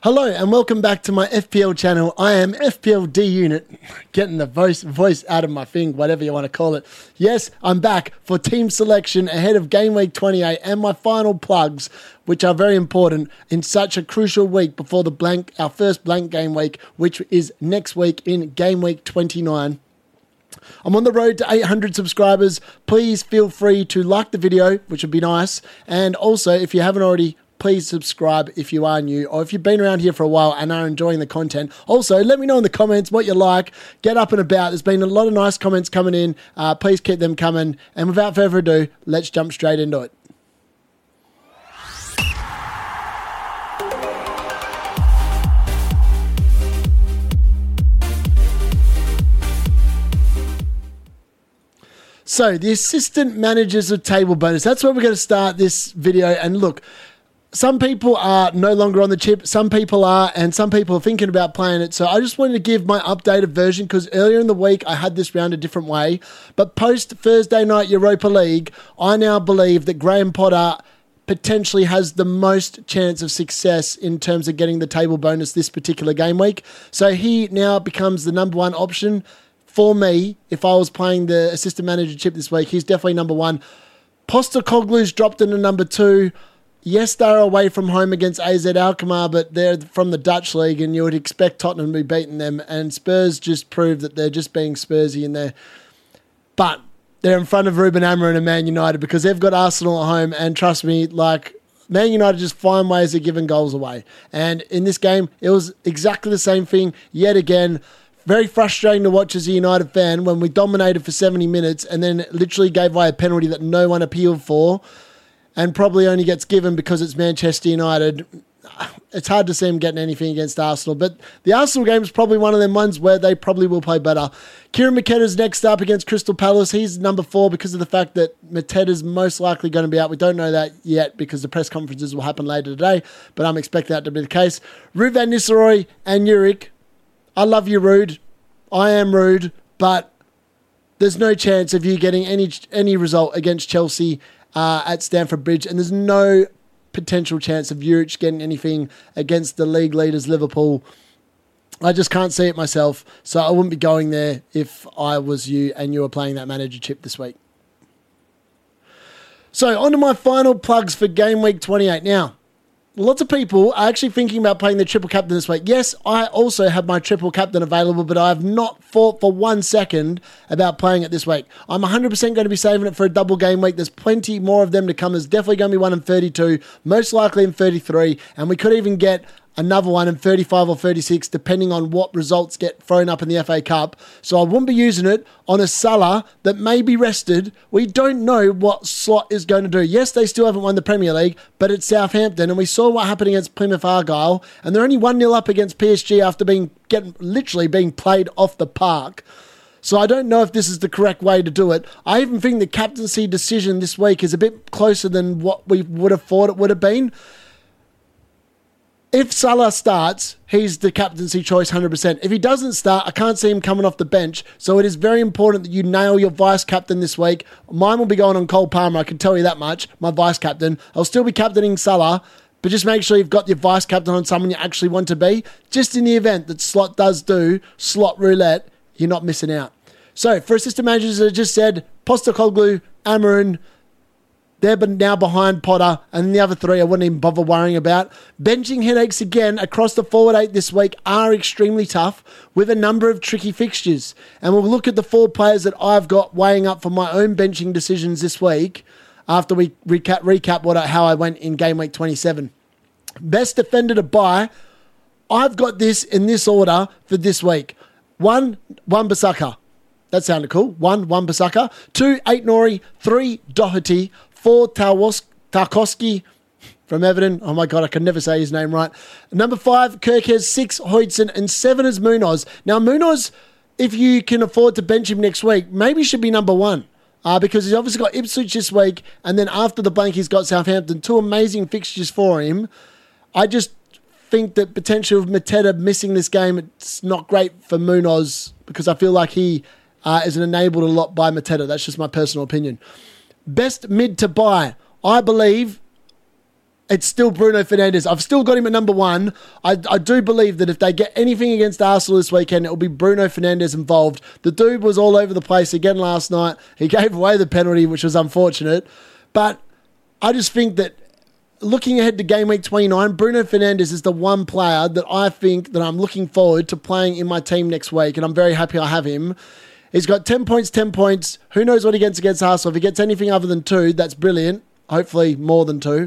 Hello and welcome back to my FPL channel. I am FPL D Unit, getting the voice out of my thing, whatever you want to call it. Yes, I'm back for team selection ahead of Game Week 28 and my final plugs, which are very important in such a crucial week before our first blank game week, which is next week in Game Week 29. I'm on the road to 800 subscribers. Please feel free to like the video, which would be nice. And also, if you haven't already, please subscribe if you are new or if you've been around here for a while and are enjoying the content. Also, let me know in the comments what you like. Get up and about. There's been a lot of nice comments coming in. Please keep them coming. And without further ado, let's jump straight into it. So, the assistant managers of table bonus. That's where we're going to start this video. And look, some people are no longer on the chip, some people are, and some people are thinking about playing it. So I just wanted to give my updated version because earlier in the week I had this round a different way. But post Thursday night Europa League, I now believe that Graham Potter potentially has the most chance of success in terms of getting the table bonus this particular game week. So he now becomes the number one option for me. If I was playing the assistant manager chip this week, he's definitely number one. Postecoglou's dropped into number two. Yes, they're away from home against AZ Alkmaar, but they're from the Dutch league and you would expect Tottenham to be beating them. And Spurs just proved that they're just being Spursy in there. But they're in front of Ruben Amorim and Man United because they've got Arsenal at home. And trust me, like, Man United just find ways of giving goals away. And in this game, it was exactly the same thing yet again. Very frustrating to watch as a United fan when we dominated for 70 minutes and then literally gave away a penalty that no one appealed for. And probably only gets given because it's Manchester United. It's hard to see him getting anything against Arsenal. But the Arsenal game is probably one of them ones where they probably will play better. Kieran Mateta's next up against Crystal Palace. He's number 4 because of the fact that Mateta's most likely going to be out. We don't know that yet because the press conferences will happen later today. But I'm expecting that to be the case. Ruud van Nistelrooy and Jurric. I love you, Ruud. I am Ruud. But there's no chance of you getting any result against Chelsea at Stamford Bridge, and there's no potential chance of Jurric getting anything against the league leaders, Liverpool. I just can't see it myself, so I wouldn't be going there if I was you and you were playing that manager chip this week. So, on to my final plugs for Game Week 28. Now, lots of people are actually thinking about playing the triple captain this week. Yes, I also have my triple captain available, but I have not thought for 1 second about playing it this week. I'm 100% going to be saving it for a double game week. There's plenty more of them to come. There's definitely going to be one in 32, most likely in 33, and we could even get another one in 35 or 36, depending on what results get thrown up in the FA Cup. So I wouldn't be using it on a Salah that may be rested. We don't know what Slot is going to do. Yes, they still haven't won the Premier League, but it's Southampton, and we saw what happened against Plymouth Argyle, and they're only 1-0 up against PSG after literally being played off the park. So I don't know if this is the correct way to do it. I even think the captaincy decision this week is a bit closer than what we would have thought it would have been. If Salah starts, he's the captaincy choice 100%. If he doesn't start, I can't see him coming off the bench. So it is very important that you nail your vice captain this week. Mine will be going on Cole Palmer, I can tell you that much, my vice captain. I'll still be captaining Salah, but just make sure you've got your vice captain on someone you actually want to be. Just in the event that Slot does do slot roulette, you're not missing out. So for assistant managers, as I just said, Postecoglou, Amorim, they're now behind Potter, and the other 3 I wouldn't even bother worrying about. Benching headaches again across the forward 8 this week are extremely tough with a number of tricky fixtures. And we'll look at the 4 players that I've got weighing up for my own benching decisions this week after we recap how I went in Game Week 27. Best defender to buy. I've got this in this order for this week. 1, Wan-Bissaka. That sounded cool. 1, Wan-Bissaka. 2, Aït-Nouri. 3, Doherty. 4, Tarkowski from Everton. Oh my God, I can never say his name right. Number 5, Kirkes. 6, Huijsen. And 7 is Munoz. Now, Munoz, if you can afford to bench him next week, maybe should be number 1 because he's obviously got Ipswich this week. And then after the blank, he's got Southampton. 2 amazing fixtures for him. I just think that potential of Mateta missing this game, it's not great for Munoz because I feel like he is enabled a lot by Mateta. That's just my personal opinion. Best mid to buy. I believe it's still Bruno Fernandes. I've still got him at number one. I do believe that if they get anything against Arsenal this weekend, it will be Bruno Fernandes involved. The dude was all over the place again last night. He gave away the penalty, which was unfortunate. But I just think that looking ahead to game week 29, Bruno Fernandes is the one player that I think that I'm looking forward to playing in my team next week, and I'm very happy I have him. He's got 10 points, 10 points. Who knows what he gets against Arsenal? If he gets anything other than 2, that's brilliant. Hopefully more than 2.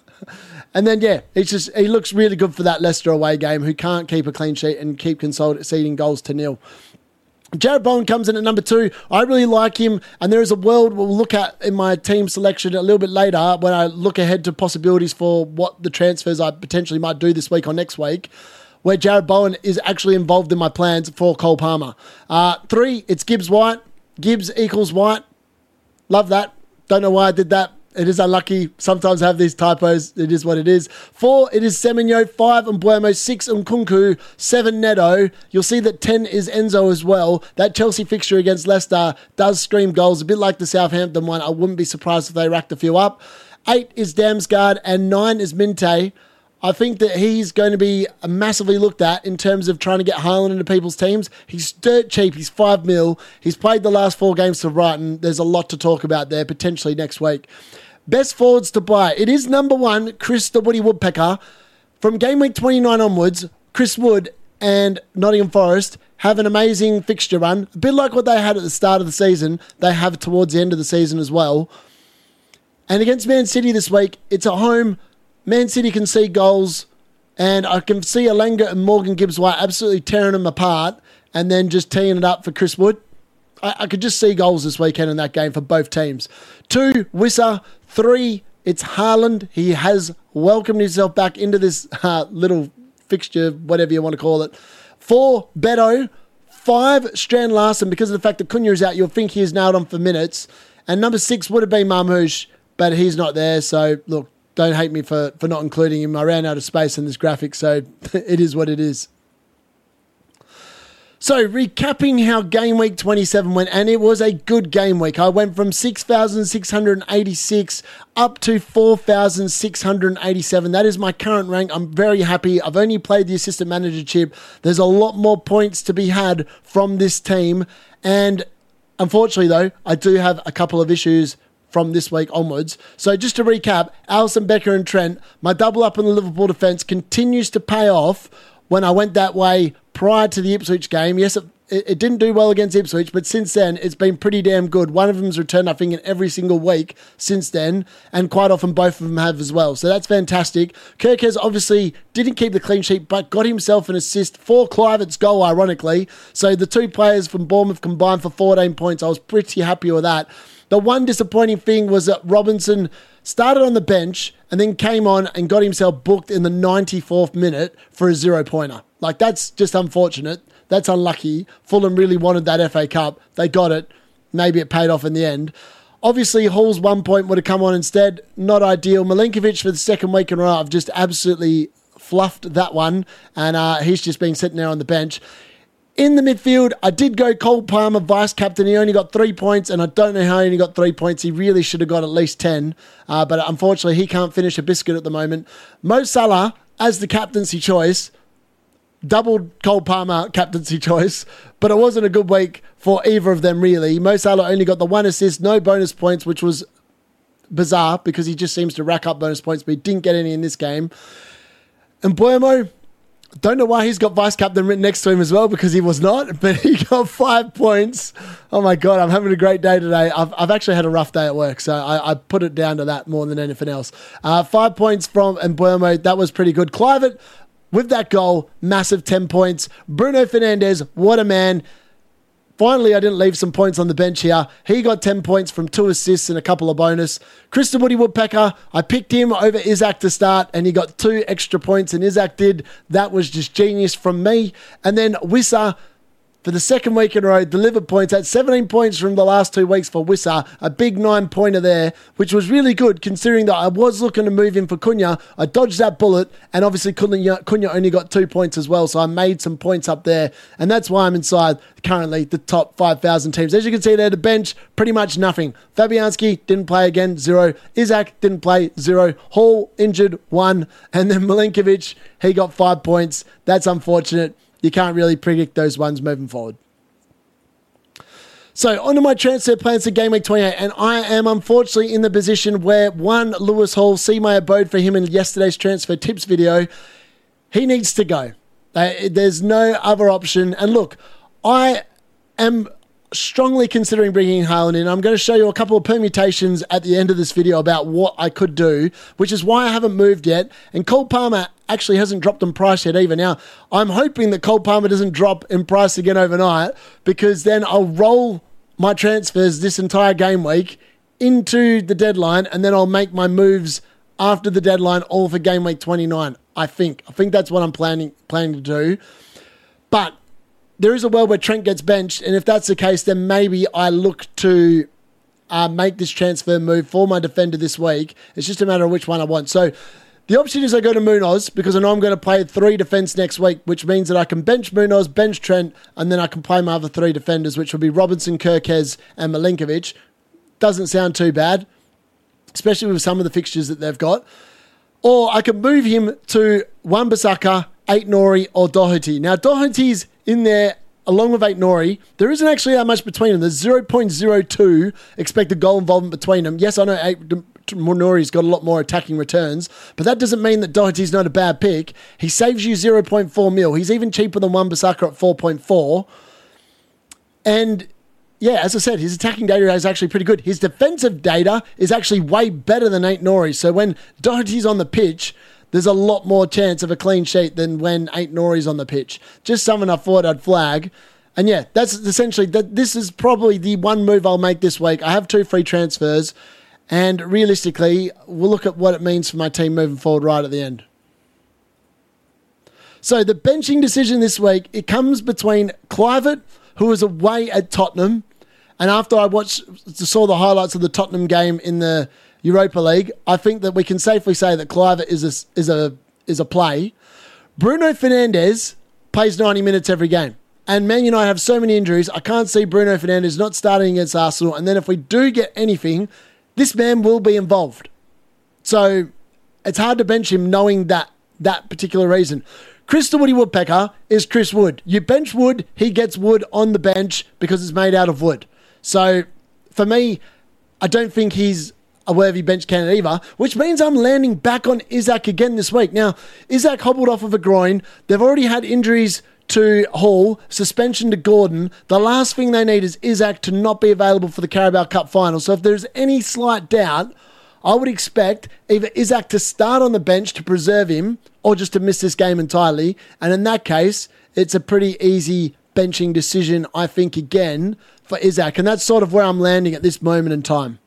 And then, yeah, he looks really good for that Leicester away game, who can't keep a clean sheet and keep conceding goals to nil. Jarrod Bowen comes in at number 2. I really like him, and there is a world we'll look at in my team selection a little bit later when I look ahead to possibilities for what the transfers I potentially might do this week or next week, where Jarrod Bowen is actually involved in my plans for Cole Palmer. 3, it's Gibbs White. Gibbs equals White. Love that. Don't know why I did that. It is unlucky. Sometimes I have these typos. It is what it is. 4, it is Semenyo. 5, Mbeumo. 6, Nkunku. 7, Neto. You'll see that 10 is Enzo as well. That Chelsea fixture against Leicester does scream goals, a bit like the Southampton one. I wouldn't be surprised if they racked a few up. 8 is Damsgaard, and 9 is Minte. I think that he's going to be massively looked at in terms of trying to get Haaland into people's teams. He's dirt cheap. He's 5 mil. He's played the last 4 games for Brighton. There's a lot to talk about there potentially next week. Best forwards to buy. It is number 1, Chris the Woody Woodpecker. From game week 29 onwards, Chris Wood and Nottingham Forest have an amazing fixture run. A bit like what they had at the start of the season, they have towards the end of the season as well. And against Man City this week, it's at home. Man City can see goals, and I can see Alanga and Morgan Gibbs-White absolutely tearing them apart and then just teeing it up for Chris Wood. I could just see goals this weekend in that game for both teams. 2, Wissa. 3, it's Haaland. He has welcomed himself back into this little fixture, whatever you want to call it. 4, Beto. 5, Strand Larsen. Because of the fact that Cunha is out, you'll think he is nailed on for minutes. And number 6 would have been Marmouche, but he's not there. So, look, don't hate me for not including him. I ran out of space in this graphic, so it is what it is. So, recapping how game week 27 went, and it was a good game week. I went from 6,686 up to 4,687. That is my current rank. I'm very happy. I've only played the assistant manager chip. There's a lot more points to be had from this team. And unfortunately, though, I do have a couple of issues from this week onwards. So just to recap, Alisson, Becker and Trent, my double up in the Liverpool defence continues to pay off when I went that way prior to the Ipswich game. Yes, it didn't do well against Ipswich, but since then, it's been pretty damn good. One of them's returned, I think, in every single week since then, and quite often both of them have as well. So that's fantastic. Kirkes obviously didn't keep the clean sheet, but got himself an assist for Kluivert's goal, ironically. So the 2 players from Bournemouth combined for 14 points. I was pretty happy with that. The one disappointing thing was that Robinson started on the bench and then came on and got himself booked in the 94th minute for a 0-pointer. Like, that's just unfortunate. That's unlucky. Fulham really wanted that FA Cup. They got it. Maybe it paid off in the end. Obviously, Hall's 1 point would have come on instead. Not ideal. Milinkovic for the second week in a row. I've just absolutely fluffed that one. And he's just been sitting there on the bench. In the midfield, I did go Cole Palmer, vice-captain. He only got 3 points, and I don't know how he only got 3 points. He really should have got at least 10. But unfortunately, he can't finish a biscuit at the moment. Mo Salah, as the captaincy choice, doubled Cole Palmer captaincy choice, but it wasn't a good week for either of them, really. Mo Salah only got the 1 assist, no bonus points, which was bizarre because he just seems to rack up bonus points, but he didn't get any in this game. And Mbeumo, don't know why he's got vice-captain written next to him as well, because he was not, but he got 5 points. Oh my God, I'm having a great day today. I've actually had a rough day at work, so I put it down to that more than anything else. 5 points from Mbeumo, that was pretty good. Kluivert, with that goal, massive 10 points. Bruno Fernandes, what a man. Finally, I didn't leave some points on the bench here. He got 10 points from 2 assists and a couple of bonus. Chris the Woody Woodpecker, I picked him over Isaac to start, and he got 2 extra points, and Isaac did. That was just genius from me. And then Wissa, for the second week in a row, delivered points. At 17 points from the last 2 weeks for Wissa. A big 9-pointer there, which was really good considering that I was looking to move in for Cunha. I dodged that bullet, and obviously Cunha only got 2 points as well, so I made some points up there, and that's why I'm inside currently the top 5,000 teams. As you can see there, the bench, pretty much nothing. Fabianski didn't play again, 0. Isak didn't play, 0. Hall injured, 1. And then Milinkovic, he got 5 points. That's unfortunate. You can't really predict those ones moving forward. So, onto my transfer plans for Game Week 28, and I am unfortunately in the position where one Lewis Hall, see my abode for him in yesterday's transfer tips video, he needs to go. There's no other option. And look, I am strongly considering bringing Haaland in. I'm going to show you a couple of permutations at the end of this video about what I could do, which is why I haven't moved yet. And Cole Palmer actually hasn't dropped in price yet either. Now, I'm hoping that Cole Palmer doesn't drop in price again overnight, because then I'll roll my transfers this entire game week into the deadline, and then I'll make my moves after the deadline all for Game Week 29. I think that's what I'm planning to do. But there is a world where Trent gets benched, and if that's the case, then maybe I look to make this transfer move for my defender this week. It's just a matter of which one I want. So the option is I go to Munoz, because I know I'm going to play 3 defence next week, which means that I can bench Munoz, bench Trent, and then I can play my other 3 defenders, which will be Robinson, Kirkez, and Milinkovic. Doesn't sound too bad, especially with some of the fixtures that they've got. Or I can move him to Wan-Bissaka, Ait-Nouri, or Doherty. Now, Doherty's in there along with Ait-Nouri. There isn't actually that much between them. There's 0.02 expected goal involvement between them. Yes, I know Ait-Nouri's got a lot more attacking returns, but that doesn't mean that Doherty's not a bad pick. He saves you 0.4 mil. He's even cheaper than Wan-Bissaka at 4.4. And yeah, as I said, his attacking data is actually pretty good. His defensive data is actually way better than Ait-Nouri. So when Doherty's on the pitch, there's a lot more chance of a clean sheet than when Ait-Nouri's on the pitch. Just something I thought I'd flag. And yeah, that's essentially, this is probably the one move I'll make this week. I have 2 free transfers, and realistically, we'll look at what it means for my team moving forward right at the end. So the benching decision this week, it comes between Kluivert, who is away at Tottenham, and after I saw the highlights of the Tottenham game in the Europa League, I think that we can safely say that Kluivert is a play. Bruno Fernandes plays 90 minutes every game. And Man United have so many injuries, I can't see Bruno Fernandes not starting against Arsenal. And then if we do get anything, this man will be involved. So it's hard to bench him knowing that particular reason. Chris the Woody Woodpecker is Chris Wood. You bench Wood, he gets Wood on the bench because it's made out of wood. So for me, I don't think he's a worthy bench candidate either, which means I'm landing back on Isak again this week. Now, Isak hobbled off of a groin. They've already had injuries to Hall, suspension to Gordon. The last thing they need is Isak to not be available for the Carabao Cup final. So if there's any slight doubt, I would expect either Isak to start on the bench to preserve him or just to miss this game entirely. And in that case, it's a pretty easy benching decision, I think, again, for Isak. And that's sort of where I'm landing at this moment in time.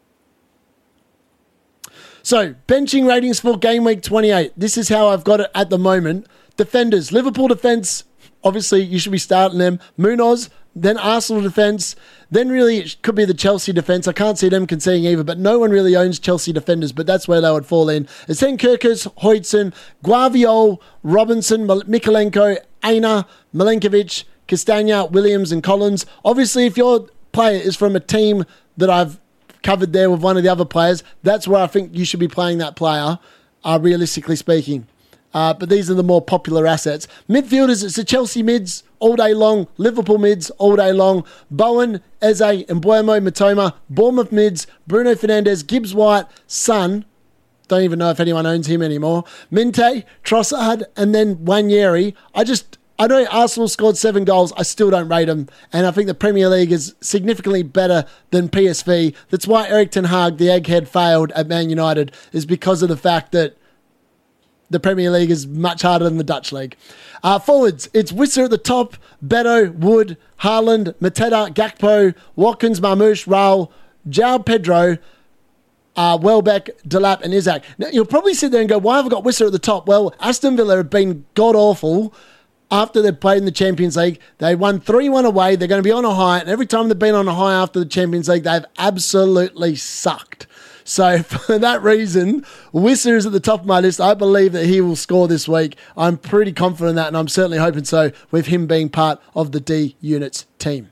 So, benching ratings for Game Week 28. This is how I've got it at the moment. Defenders. Liverpool defence. Obviously, you should be starting them. Munoz. Then Arsenal defence. Then really it could be the Chelsea defence. I can't see them conceding either, but no one really owns Chelsea defenders, but that's where they would fall in. It's then Kirkus, Hoytson, Guardiol, Robinson, Mikalenko, Aina, Milinkovic, Castagna, Williams, and Collins. Obviously, if your player is from a team that I've covered there with one of the other players, that's where I think you should be playing that player, realistically speaking. But these are the more popular assets. Midfielders, it's the Chelsea mids all day long, Liverpool mids all day long, Bowen, Eze, Mbeumo, Matoma, Bournemouth mids, Bruno Fernandes, Gibbs White, Son, don't even know if anyone owns him anymore, Minte, Trossard, and then Wanyeri. I know Arsenal scored 7 goals. I still don't rate them. And I think the Premier League is significantly better than PSV. That's why Erik ten Hag, the egghead, failed at Man United, is because of the fact that the Premier League is much harder than the Dutch League. Forwards, it's Wissa at the top, Beto, Wood, Haaland, Mateta, Gakpo, Watkins, Marmoush, Raul, João Pedro, Welbeck, Delap, and Isak. Now, you'll probably sit there and go, why have I got Wissa at the top? Well, Aston Villa have been god-awful after they've played in the Champions League. They won 3-1 away. They're going to be on a high. And every time they've been on a high after the Champions League, they've absolutely sucked. So for that reason, Wissa is at the top of my list. I believe that he will score this week. I'm pretty confident in that, and I'm certainly hoping so with him being part of the D Units team.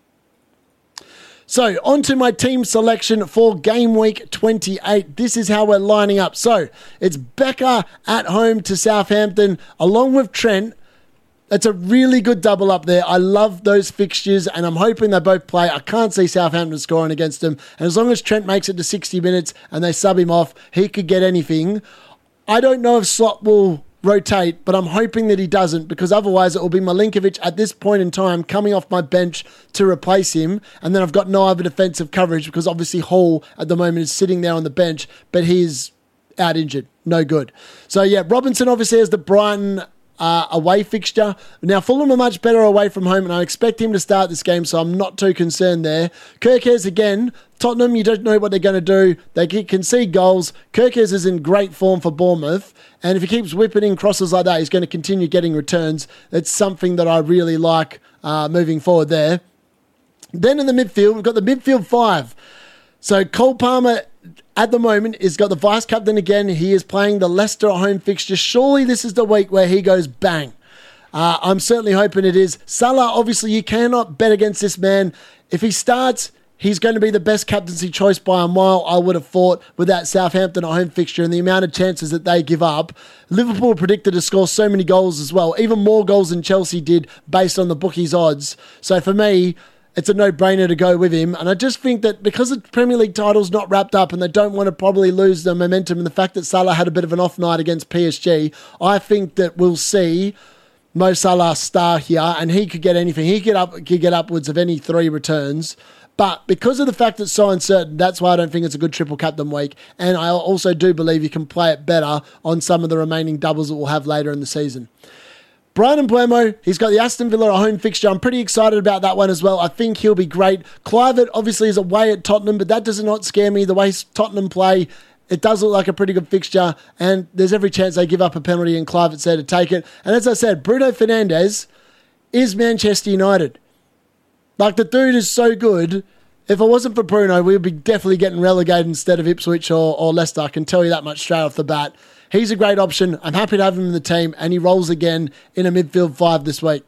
So, on to my team selection for game week 28. This is how we're lining up. So, it's Becca at home to Southampton, along with Trent. That's a really good double up there. I love those fixtures, and I'm hoping they both play. I can't see Southampton scoring against them. And as long as Trent makes it to 60 minutes and they sub him off, he could get anything. I don't know if Slot will rotate, but I'm hoping that he doesn't, because otherwise it will be Milinkovic at this point in time coming off my bench to replace him, and then I've got no other defensive coverage because obviously Hall at the moment is sitting there on the bench, but he's out injured. No good. So yeah, Robinson obviously has the Brighton away fixture. Now Fulham are much better away from home, and I expect him to start this game, so I'm not too concerned there. Kerkez again. Tottenham, you don't know what they're going to do. They can concede goals. Kerkez is in great form for Bournemouth, and if he keeps whipping in crosses like that, he's going to continue getting returns. It's something that I really like moving forward there. Then in the midfield, we've got the midfield five. So Cole Palmer at the moment has got the vice captain again. He is playing the Leicester at home fixture. Surely this is the week where he goes bang. I'm certainly hoping it is. Salah, obviously you cannot bet against this man. If he starts, he's going to be the best captaincy choice by a mile, I would have thought, with that Southampton at home fixture and the amount of chances that they give up. Liverpool are predicted to score so many goals as well, even more goals than Chelsea did based on the bookies' odds. So for me, it's a no-brainer to go with him. And I just think that because the Premier League title's not wrapped up and they don't want to probably lose the momentum, and the fact that Salah had a bit of an off night against PSG, I think that we'll see Mo Salah star here, and he could get anything. He could get upwards of any 3 returns. But because of the fact it's so uncertain, that's why I don't think it's a good triple captain week. And I also do believe you can play it better on some of the remaining doubles that we'll have later in the season. Brian Mbeumo, he's got the Aston Villa at home fixture. I'm pretty excited about that one as well. I think he'll be great. Kluivert obviously is away at Tottenham, but that does not scare me. The way Tottenham play, it does look like a pretty good fixture, and there's every chance they give up a penalty and Kluivert's there to take it. And as I said, Bruno Fernandes is Manchester United. Like, the dude is so good. If it wasn't for Bruno, we'd be definitely getting relegated instead of Ipswich or Leicester. I can tell you that much straight off the bat. He's a great option. I'm happy to have him in the team, and he rolls again in a midfield 5 this week.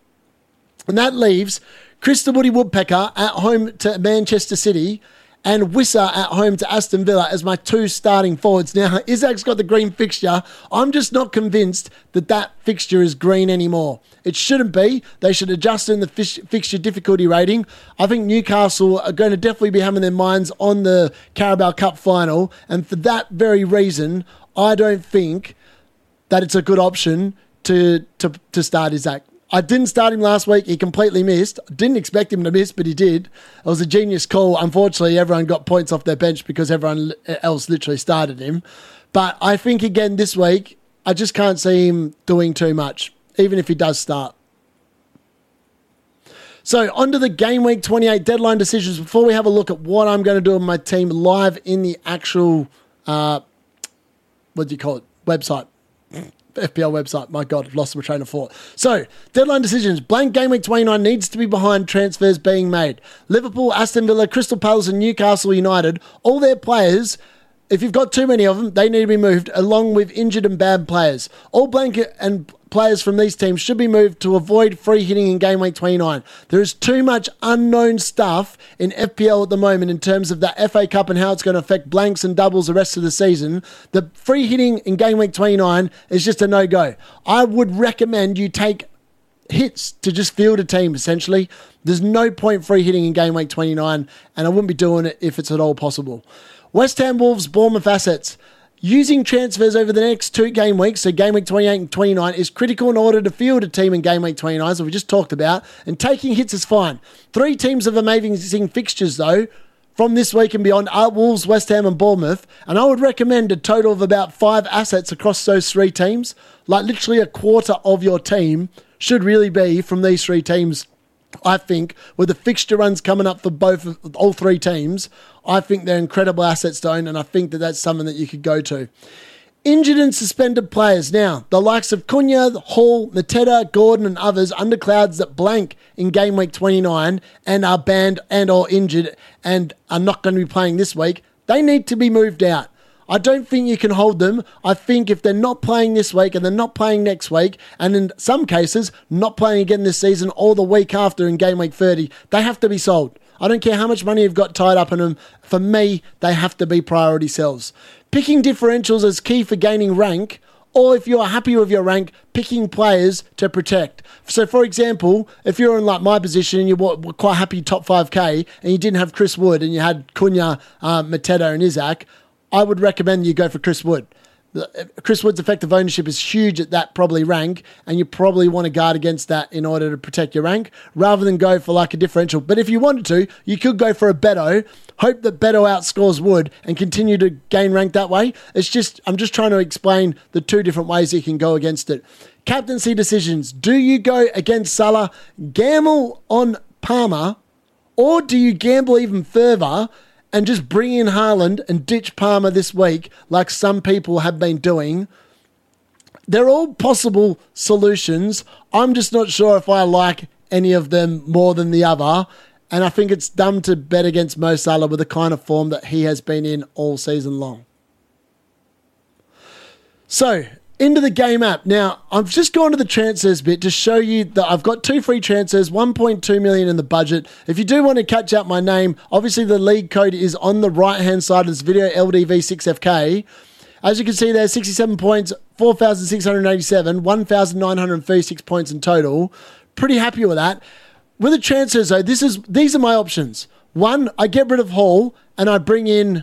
And that leaves Krista Woody Woodpecker at home to Manchester City and Wissa at home to Aston Villa as my 2 starting forwards. Now, Isaac's got the green fixture. I'm just not convinced that that fixture is green anymore. It shouldn't be. They should adjust in the fixture difficulty rating. I think Newcastle are going to definitely be having their minds on the Carabao Cup final, and for that very reason, I don't think that it's a good option to start Isaac. I didn't start him last week. He completely missed. I didn't expect him to miss, but he did. It was a genius call. Unfortunately, everyone got points off their bench because everyone else literally started him. But I think, again, this week, I just can't see him doing too much, even if he does start. So, on to the Game Week 28 deadline decisions. Before we have a look at what I'm going to do with my team live in the actual, website. FPL website. My God, I've lost my train of thought. So, deadline decisions. Blank Game Week 29 needs to be behind transfers being made. Liverpool, Aston Villa, Crystal Palace and Newcastle United, all their players, if you've got too many of them, they need to be moved along with injured and bad players. All blank and players from these teams should be moved to avoid free hitting in Game Week 29. There is too much unknown stuff in FPL at the moment in terms of the FA Cup and how it's going to affect blanks and doubles the rest of the season. The free hitting in Game Week 29 is just a no-go. I would recommend you take hits to just field a team, essentially. There's no point free hitting in Game Week 29, and I wouldn't be doing it if it's at all possible. West Ham, Wolves, Bournemouth assets. Using transfers over the next 2 game weeks, so Game Week 28 and 29, is critical in order to field a team in Game Week 29, as we just talked about, and taking hits is fine. 3 teams of amazing fixtures, though, from this week and beyond are Wolves, West Ham and Bournemouth, and I would recommend a total of about 5 assets across those 3 teams. Like, literally a quarter of your team should really be from these 3 teams. I think with the fixture runs coming up for all 3 teams, I think they're incredible assets to own, and I think that that's something that you could go to. Injured and suspended players. Now, the likes of Cunha, Hall, Mateta, Gordon and others under clouds that blank in game week 29 and are banned and or injured and are not going to be playing this week, they need to be moved out. I don't think you can hold them. I think if they're not playing this week and they're not playing next week, and in some cases, not playing again this season or the week after in game week 30, they have to be sold. I don't care how much money you've got tied up in them. For me, they have to be priority sells. Picking differentials is key for gaining rank, or if you are happy with your rank, picking players to protect. So, for example, if you're in like my position and you were quite happy top 5K and you didn't have Chris Wood and you had Cunha, Mateta and Isaac, I would recommend you go for Chris Wood. Chris Wood's effective ownership is huge at that probably rank, and you probably want to guard against that in order to protect your rank rather than go for like a differential. But if you wanted to, you could go for a Beto, hope that Beto outscores Wood and continue to gain rank that way. I'm just trying to explain the two different ways you can go against it. Captaincy decisions. Do you go against Salah, gamble on Palmer, or do you gamble even further and just bring in Haaland and ditch Palmer this week like some people have been doing? They're all possible solutions. I'm just not sure if I like any of them more than the other. And I think it's dumb to bet against Mo Salah with the kind of form that he has been in all season long. So, into the game app. Now, I've just gone to the transfers bit to show you that I've got 2 free transfers, 1.2 million in the budget. If you do want to catch out my name, obviously the league code is on the right-hand side of this video, LDV6FK. As you can see there, 67 points, 4,687, 1,936 points in total. Pretty happy with that. With the transfers, though, these are my options. One, I get rid of Hall and I bring in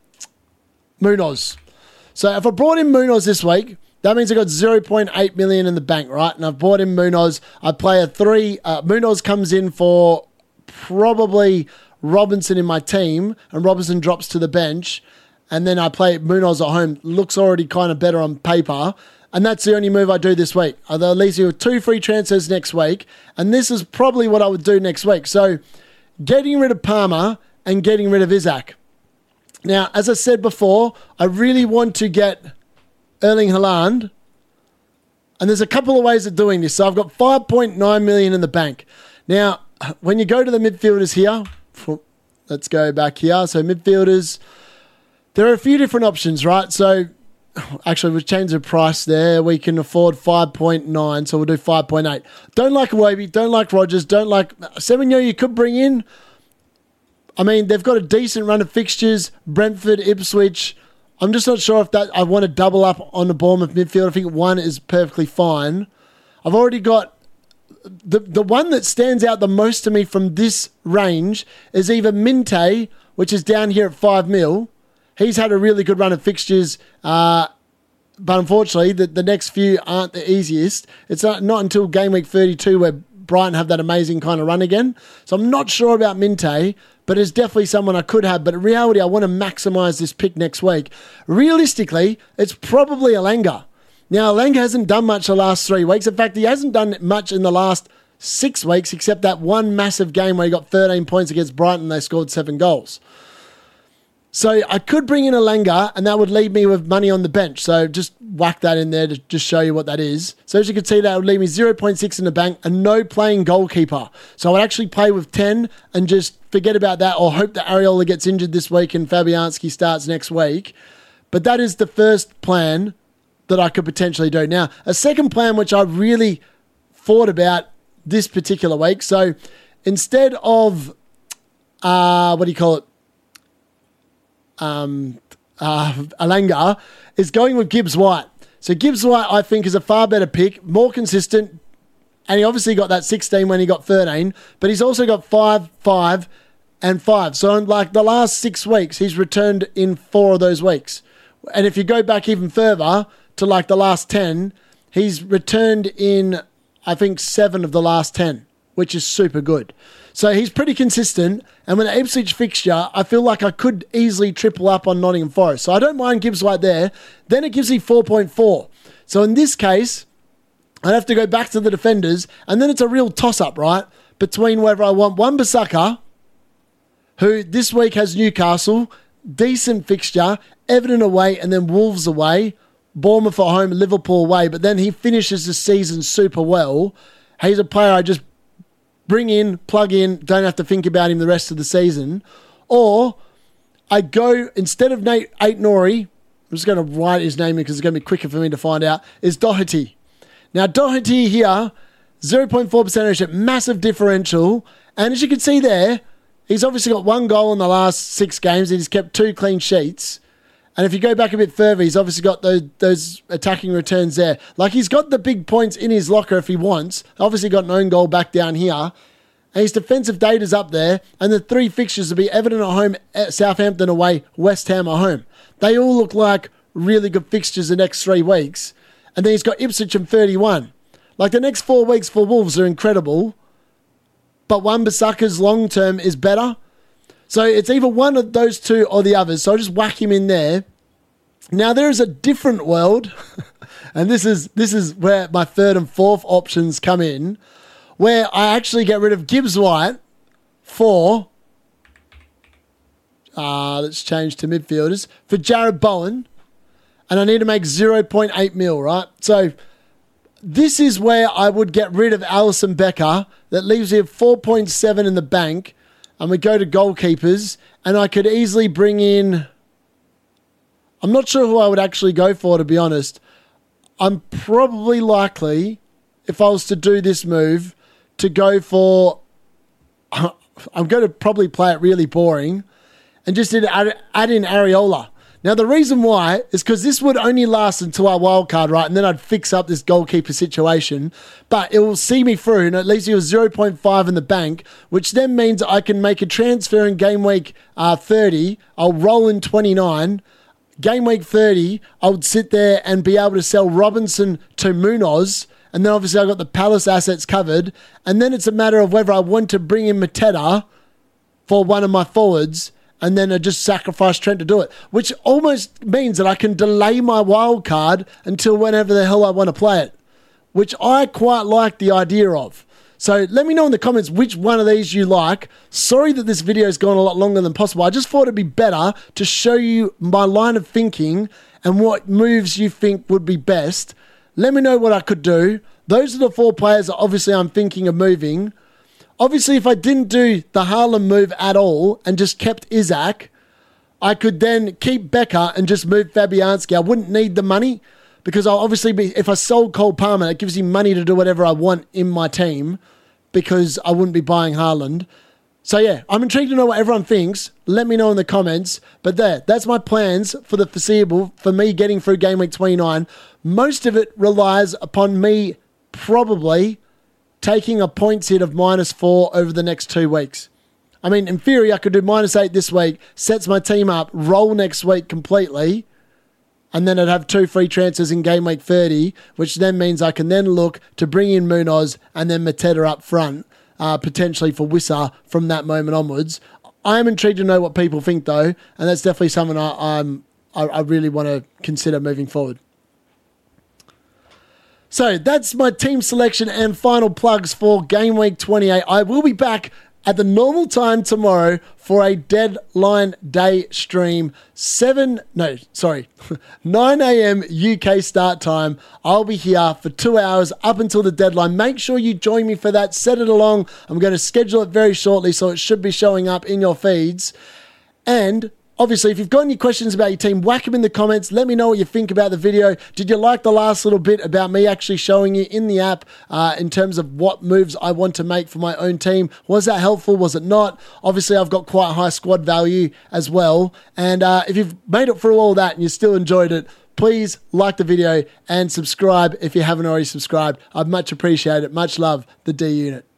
Munoz. So if I brought in Munoz this week, that means I got 0.8 million in the bank, right? And I've bought in Munoz. I play a 3. Munoz comes in for probably Robinson in my team, and Robinson drops to the bench. And then I play Munoz at home. Looks already kind of better on paper. And that's the only move I do this week. That leaves you with 2 free transfers next week. And this is probably what I would do next week. So getting rid of Palmer and getting rid of Isaac. Now, as I said before, I really want to get Erling Haaland, and there's a couple of ways of doing this. So I've got 5.9 million in the bank. Now, when you go to the midfielders here, let's go back here. So midfielders, there are a few different options, right? So actually, we'll change the price there. We can afford 5.9, so we'll do 5.8. Don't like Iwobi, don't like Rodgers, don't like Semenyo. You could bring in. I mean, they've got a decent run of fixtures. Brentford, Ipswich. I'm just not sure if that I want to double up on the Bournemouth midfield. I think 1 is perfectly fine. I've already got the one that stands out the most to me from this range is either Minte, which is down here at 5 mil. He's had a really good run of fixtures, but unfortunately, the next few aren't the easiest. It's not until game week 32 where Brighton have that amazing kind of run again. So I'm not sure about Minte, but it's definitely someone I could have. But in reality, I want to maximise this pick next week. Realistically, it's probably Elanga. Now, Elanga hasn't done much the last 3 weeks. In fact, he hasn't done much in the last 6 weeks, except that one massive game where he got 13 points against Brighton and they scored 7 goals. So I could bring in Elanga, and that would leave me with money on the bench. So just whack that in there to just show you what that is. So as you can see, that would leave me 0.6 in the bank and no playing goalkeeper. So I would actually play with 10 and just forget about that, or hope that Areola gets injured this week and Fabianski starts next week. But that is the first plan that I could potentially do. Now, a second plan, which I really thought about this particular week. So instead of, Elanga, is going with Gibbs White. So Gibbs White, I think, is a far better pick, more consistent, and he obviously got that 16 when he got 13, but he's also got 5, 5, and 5. So in like the last 6 weeks, he's returned in 4 of those weeks. And if you go back even further to like the last 10, he's returned in, I think, 7 of the last 10, which is super good. So he's pretty consistent, and with the Ipswich fixture, I feel like I could easily triple up on Nottingham Forest. So I don't mind Gibbs White there. Then it gives me 4.4. So in this case, I'd have to go back to the defenders, and then it's a real toss-up, right, between whether I want Wan-Bissaka, who this week has Newcastle, decent fixture, Everton away, and then Wolves away, Bournemouth at home, Liverpool away, but then he finishes the season super well. He's a player I just bring in, plug in, don't have to think about him the rest of the season. Or I go, instead of Nate Aït-Nouri, I'm just going to write his name in because it's going to be quicker for me to find out, is Doherty. Now, Doherty here, 0.4% ownership, massive differential. And as you can see there, he's obviously got 1 goal in the last 6 games and he's kept 2 clean sheets. And if you go back a bit further, he's obviously got those attacking returns there. Like, he's got the big points in his locker if he wants. Obviously got an own goal back down here. And his defensive data's up there. And the 3 fixtures will be Everton at home, Southampton away, West Ham at home. They all look like really good fixtures the next 3 weeks. And then he's got Ipswich in 31. Like, the next 4 weeks for Wolves are incredible. But Wan-Bissaka's long term is better. So it's either one of those 2 or the others. So I'll just whack him in there. Now, there is a different world. And this is where my 3rd and 4th options come in. Where I actually get rid of Gibbs White for... let's change to midfielders. For Jared Bowen. And I need to make 0.8 mil, right? So this is where I would get rid of Alisson Becker. That leaves me at 4.7 in the bank. And we go to goalkeepers. And I could easily bring in... I'm not sure who I would actually go for, to be honest. I'm probably likely, if I was to do this move, to go for... I'm going to probably play it really boring. And just add in Areola. Now, the reason why is because this would only last until our wild card, right? And then I'd fix up this goalkeeper situation. But it will see me through, and at least it was 0.5 in the bank, which then means I can make a transfer in game week 30. I'll roll in 29. Game week 30, I would sit there and be able to sell Robinson to Munoz. And then obviously I've got the Palace assets covered. And then it's a matter of whether I want to bring in Mateta for one of my forwards. And then I just sacrifice Trent to do it, which almost means that I can delay my wild card until whenever the hell I want to play it, which I quite like the idea of. So let me know in the comments which one of these you like. Sorry that this video has gone a lot longer than possible. I just thought it'd be better to show you my line of thinking and what moves you think would be best. Let me know what I could do. Those are the 4 players that obviously I'm thinking of moving. Obviously, if I didn't do the Haaland move at all and just kept Isaac, I could then keep Becker and just move Fabianski. I wouldn't need the money because I'll obviously be, if I sold Cole Palmer, it gives you money to do whatever I want in my team because I wouldn't be buying Haaland. So yeah, I'm intrigued to know what everyone thinks. Let me know in the comments. But that's my plans for the foreseeable, for me getting through game week 29. Most of it relies upon me probably taking a points hit of -4 over the next 2 weeks. I mean, in theory, I could do -8 this week, sets my team up, roll next week completely, and then I'd have 2 free transfers in game week 30, which then means I can then look to bring in Munoz and then Mateta up front, potentially for Wissa from that moment onwards. I am intrigued to know what people think, though, and that's definitely something I really want to consider moving forward. So that's my team selection and final plugs for game week 28. I will be back at the normal time tomorrow for a deadline day stream. 9 a.m. UK start time. I'll be here for 2 hours up until the deadline. Make sure you join me for that. Set it along. I'm going to schedule it very shortly, so it should be showing up in your feeds. And obviously, if you've got any questions about your team, whack them in the comments. Let me know what you think about the video. Did you like the last little bit about me actually showing you in the app in terms of what moves I want to make for my own team? Was that helpful? Was it not? Obviously, I've got quite high squad value as well. And if you've made it through all that and you still enjoyed it, please like the video and subscribe if you haven't already subscribed. I'd much appreciate it. Much love, the D Unit.